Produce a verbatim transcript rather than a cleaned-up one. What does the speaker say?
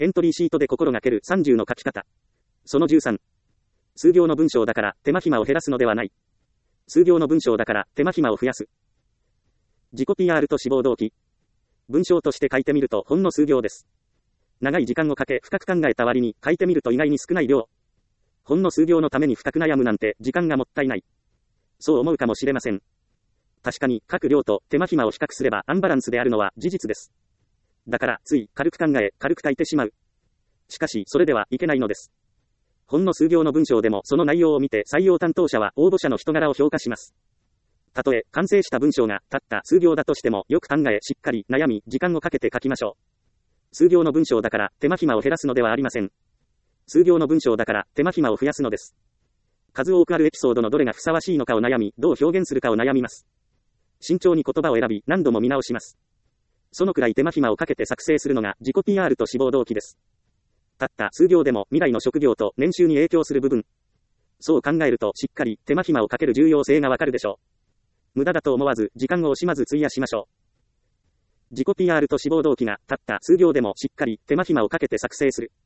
エントリーシートで心がけるさんじゅうの書き方。そのじゅうさん。数行の文章だから手間暇を減らすのではない。数行の文章だから手間暇を増やす。自己 ピーアール と志望動機。文章として書いてみるとほんの数行です。長い時間をかけ深く考えた割に書いてみると意外に少ない量。ほんの数行のために深く悩むなんて時間がもったいない。そう思うかもしれません。確かに書く量と手間暇を比較すればアンバランスであるのは事実です。だからつい軽く考え軽く書いてしまう。しかしそれではいけないのです。ほんの数行の文章でもその内容を見て採用担当者は応募者の人柄を評価します。たとえ完成した文章がたった数行だとしてもよく考えしっかり悩み時間をかけて書きましょう。数行の文章だから手間暇を減らすのではありません。数行の文章だから手間暇を増やすのです。数多くあるエピソードのどれがふさわしいのかを悩み、どう表現するかを悩みます。慎重に言葉を選び何度も見直します。そのくらい手間暇をかけて作成するのが自己 ピーアール と志望動機です。たった数行でも未来の職業と年収に影響する部分。そう考えるとしっかり手間暇をかける重要性がわかるでしょう。無駄だと思わず時間を惜しまず費やしましょう。自己 ピーアール と志望動機がたった数行でもしっかり手間暇をかけて作成する。